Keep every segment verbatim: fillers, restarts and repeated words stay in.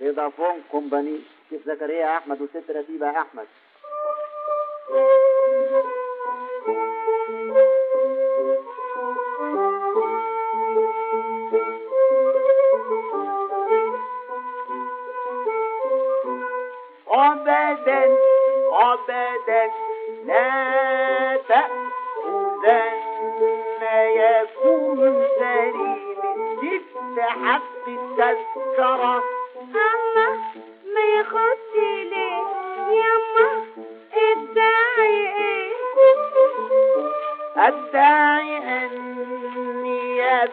فودافون كومباني، شيخ زكريا أحمد وست رتيبة أحمد. أبدا أبدا لا تأخذن يكون سليم الست حق التذكرة. الله ما ياخدش ليه يما الداعي ايه؟ الداعي أني يا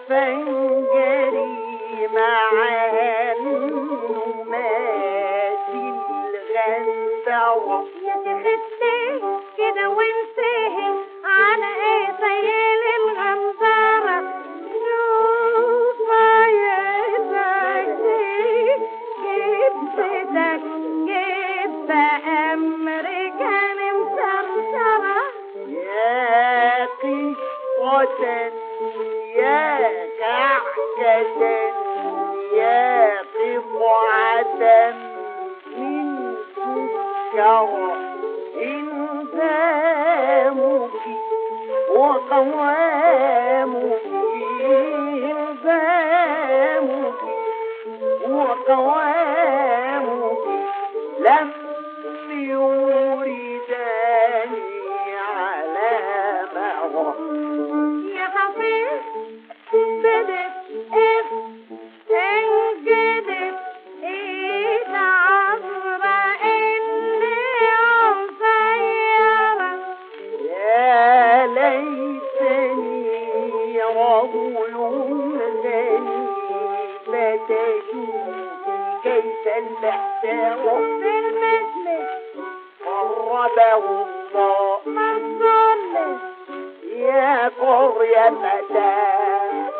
فنجري مع أنه ماشي الغندرة. يا تختي كده وانتهي على ايه سيل الغندرة؟ شوف يا زكي جبتك جبت امريكان مسرسرة. يا قشطة يا كعكة يا قطعة من سكر إنزامك وقوامك إنزامك وقوامك لم يورداني على مغرب. يا حفيظ بدت اف انجدت ايد عذرة اللي عصيرة. يا ليتني رجل غني فتشوفي كيف المحتوى بالمثل قربه الله ما تصلش يا قرية فتاة.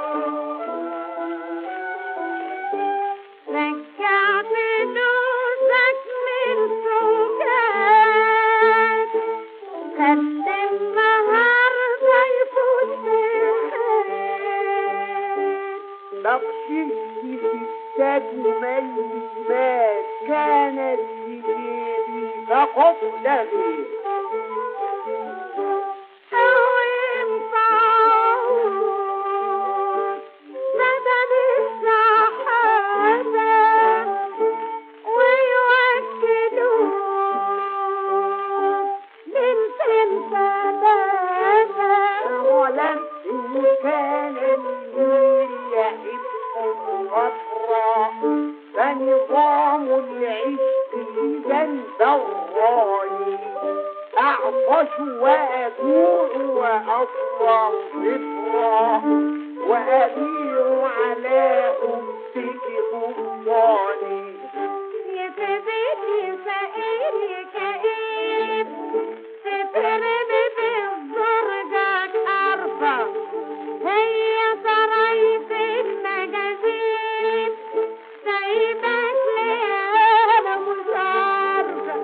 رجع فلوسك من سكات خلي النهارده يفوت بخير. بخشيش ستات ملمات كانت بجيبي فقط لغي أو ينفعون بدل الشحاتة ويوكلون من سن ثلاثة. ولم إن كان النيل يحب الغفرة فنظام العشق جنب الراي أعطش وأجوع وأصفر صفرا وأبيع على حبك سلطاني. يا سيدي فقيري كئيب تفرد بالزرقك أرفع هي سرايط المجازين سايبك ليه أنا مش عارفة.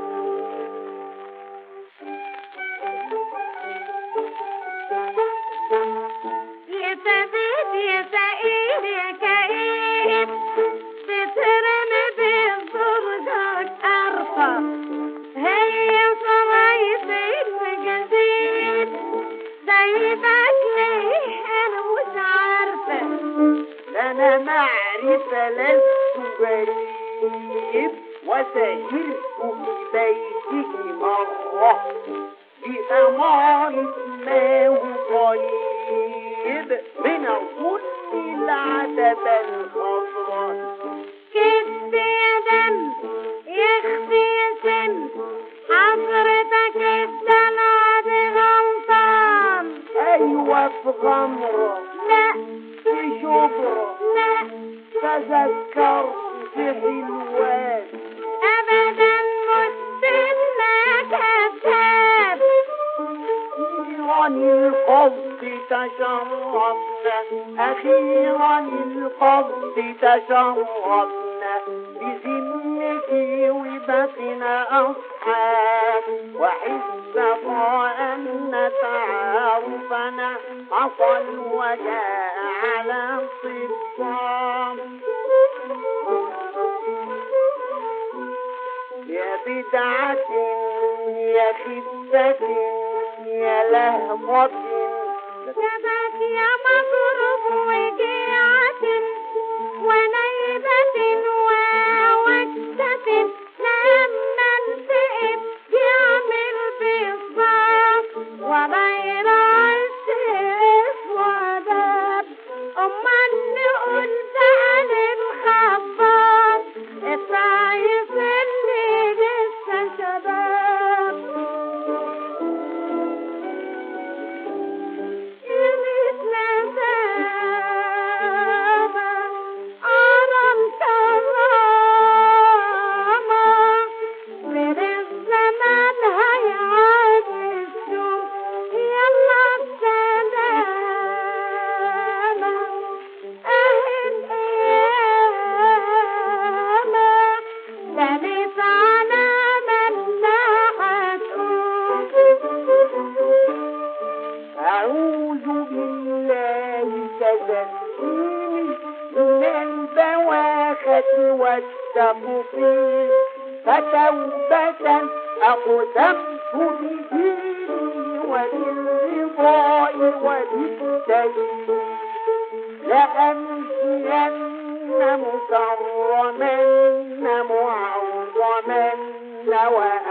يا سيدي يا سئيل يا كئيب تترمي بالزرقك أرفع هي سرايط المجازين سايبك ليه أنا مش عارفة. أنا معرفة لست غريب وسهرت في بيتك مرة بأمارة ماء طيب من الظن العتبة الخضراء. كف يا دم يخفي يا سن حضرتك الدلع دي غلطان. أيوة في غمرة لا في شبرة لا تذكرت في حلوان أبدا مش سنة كذاب. أخيرا القصد تشرفنا أخيرا القصد تشرفنا بذمك وبقنا أصحاب وحس أن تعارفنا حصل وجاء على الصفام. بدعة يا خفة يا لهوة جبك يا مضروب وجيعة ونيبة ووجدة لما التقت يعمل بإصبع وغير الشيخ وباب أما نقول بقى للخباب الطايف اللي لسه شباب يميت نسابة عرم كرامة من الزمان هيعاد الشوق يلا بسلامة أهل قيامة بنت على من لاحت أعوذ بالله تزكيني من البواخة والتفصيل فتوبة أقسمت بديني وبالرضاء وبالتدين لأمشين مكرما معظما